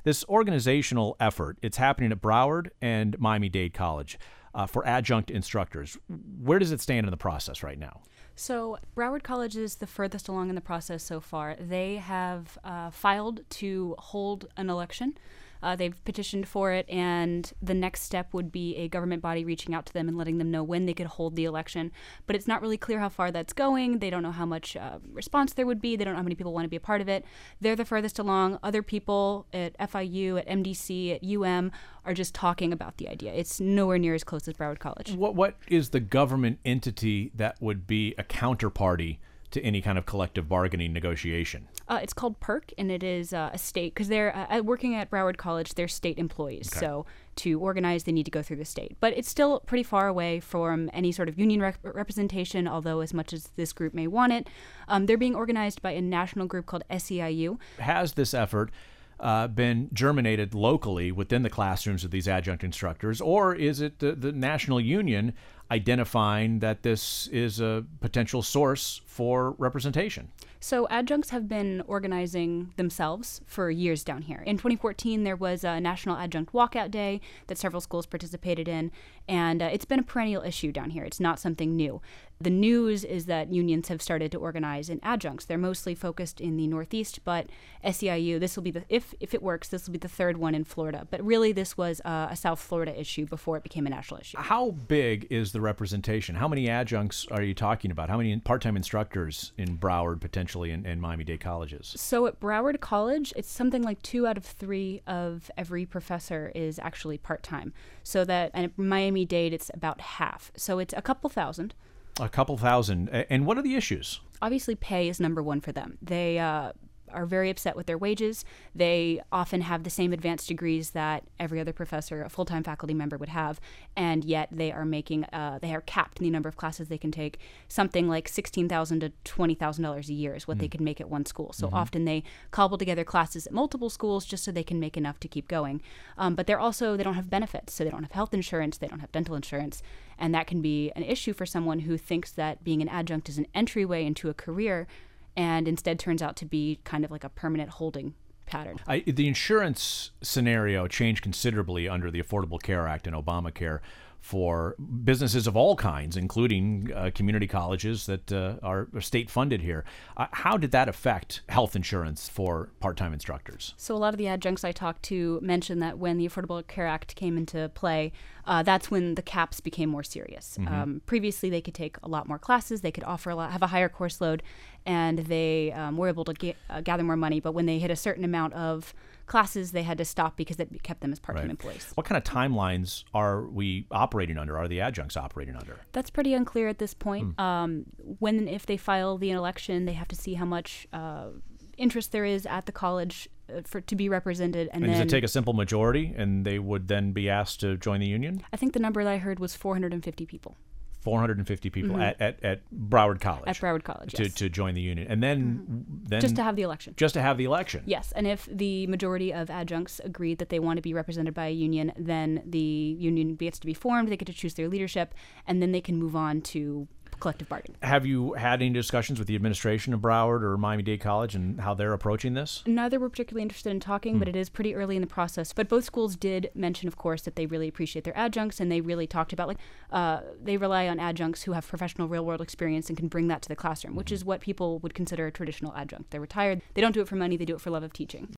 This organizational effort, it's happening at Broward and Miami-Dade College for adjunct instructors. Where does it stand in the process right now? So Broward College is the furthest along in the process so far. They have filed to hold an election. They've petitioned for it, and the next step would be a government body reaching out to them and letting them know when they could hold the election. But it's not really clear how far that's going. They don't know how much response there would be. They don't know how many people want to be a part of it. They're the furthest along. Other people at FIU, at MDC, at UM are just talking about the idea. It's nowhere near as close as Broward College. What is the government entity that would be a counterparty to any kind of collective bargaining negotiation? It's called PERC, and it is a state, because they're working at Broward College, they're state employees. Okay. So to organize, they need to go through the state. But it's still pretty far away from any sort of union representation, although as much as this group may want it. They're being organized by a national group called SEIU. Has this effort been germinated locally within the classrooms of these adjunct instructors, or is it the national union identifying that this is a potential source for representation? So adjuncts have been organizing themselves for years down here. In 2014, there was a National Adjunct Walkout Day that several schools participated in, and it's been a perennial issue down here. It's not something new. The news is that unions have started to organize in adjuncts. They're mostly focused in the Northeast, but SEIU, this will be if it works, this will be the third one in Florida. But really, this was a South Florida issue before it became a national issue. How big is the representation? How many adjuncts are you talking about? How many part-time instructors in Broward, potentially, and Miami-Dade colleges? So at Broward College, it's something like 2 out of 3 of every professor is actually part-time. So that, and at Miami-Dade, it's about half. So it's a couple thousand. A couple thousand. And what are the issues? Obviously, pay is number one for them. They are very upset with their wages. They often have the same advanced degrees that every other professor, a full-time faculty member would have, and yet they are making, they are capped in the number of classes they can take. Something like $16,000 to $20,000 a year is what they can make at one school. So often they cobble together classes at multiple schools just so they can make enough to keep going. But they don't have benefits, so they don't have health insurance, they don't have dental insurance, and that can be an issue for someone who thinks that being an adjunct is an entryway into a career, and instead turns out to be kind of like a permanent holding pattern. The insurance scenario changed considerably under the Affordable Care Act and Obamacare for businesses of all kinds, including community colleges that are state funded here. How did that affect health insurance for part-time instructors? So a lot of the adjuncts I talked to mentioned that when the Affordable Care Act came into play, that's when the caps became more serious. Previously, they could take a lot more classes, they could have a higher course load, and they were able to gather more money. But when they hit a certain amount of classes, they had to stop because it kept them as part-time employees. What kind of timelines are we operating under? Are the adjuncts operating under? That's pretty unclear at this point. If they file the election, they have to see how much interest there is at the college to be represented. And then, does it take a simple majority, and they would then be asked to join the union? I think the number that I heard was 450 people. 450 people at Broward College. At Broward College, yes. To join the union. And then just to have the election. Just to have the election. Yes, and if the majority of adjuncts agreed that they want to be represented by a union, then the union gets to be formed, they get to choose their leadership, and then they can move on to collective bargaining. Have you had any discussions with the administration of Broward or Miami-Dade College and how they're approaching this? Neither were particularly interested in talking, but it is pretty early in the process. But both schools did mention, of course, that they really appreciate their adjuncts, and they really talked about, they rely on adjuncts who have professional real-world experience and can bring that to the classroom, which is what people would consider a traditional adjunct. They're retired. They don't do it for money. They do it for love of teaching.